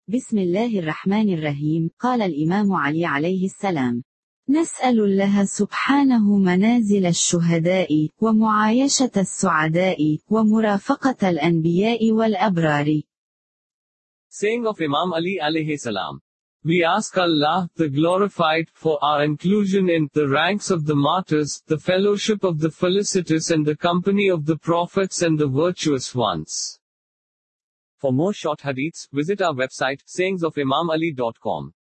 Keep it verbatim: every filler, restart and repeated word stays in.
بسم الله الرحمن الرحيم. قال الإمام علي عليه السلام: نسأل الله سبحانه منازل الشهداء، ومعايشة السعداء، ومرافقة الأنبياء والأبرار. Saying of Imam Ali alayhi salam. We ask Allah, the glorified, for our inclusion in the ranks of the martyrs, the fellowship of the felicitous and the company of the prophets and the virtuous ones. For more short hadiths, visit our website, sayings of imam ali dot com.